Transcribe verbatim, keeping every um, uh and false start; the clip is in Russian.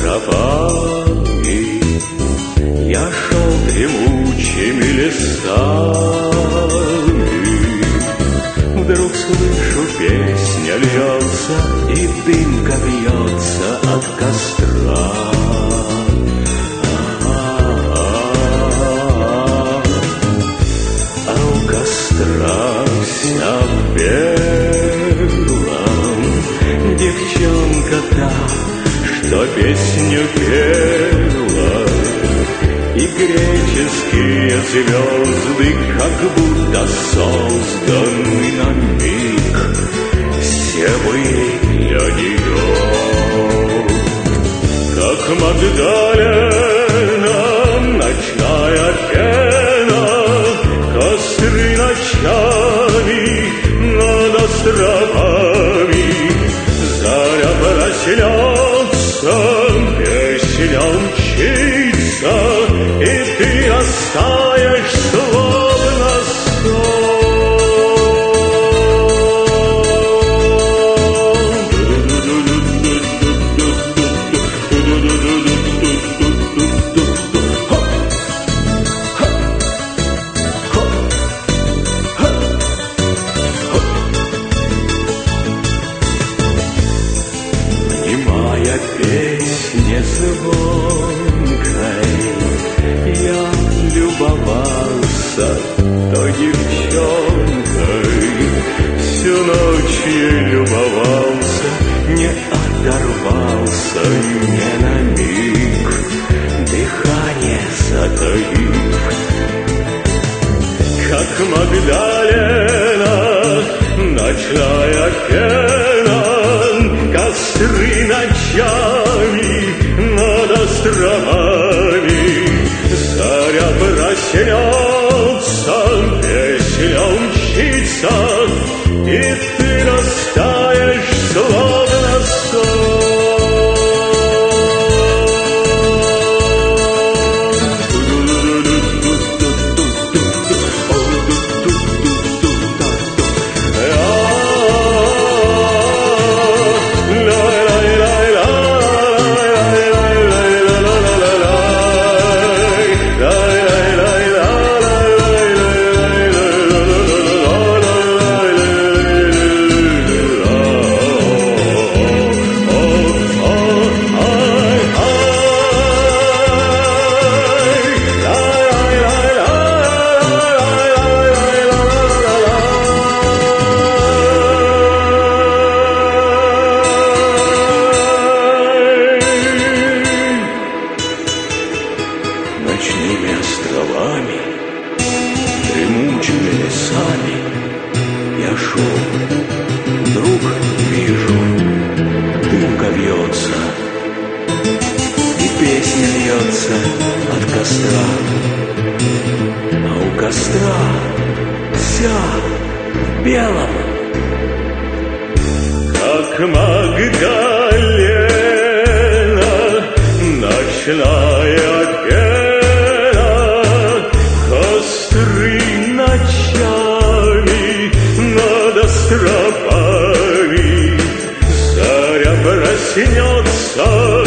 тропами я шел дремучими лесами. Вдруг слышу, песня льется, и дымка вьется от костра. А у костра вся в белом девчонка та, что песню пела, и греческие звезды, как будто созданы на миг, все были для нее. Как Магдалена, ночная пена, костры ночами над островами. Заря проснется, песня умчится, и ты растаешь, словно сон. Внимая песне звонкой, я любовался той девчонкой. Всю ночь ей любовался, не оторвался ни на миг, дыхание затаив. Как Магдалена, ночная пена, костры ночами над островами. Заря проснется, песня умчится, и ты растаешь, словно сон. Ночными островами, дремучими лесами я шел, вдруг вижу, дымка вьется, и песня льется от костра. А у костра вся в белом, как Магдалена, ночная пена, костры ночами над островами. Заря проснется,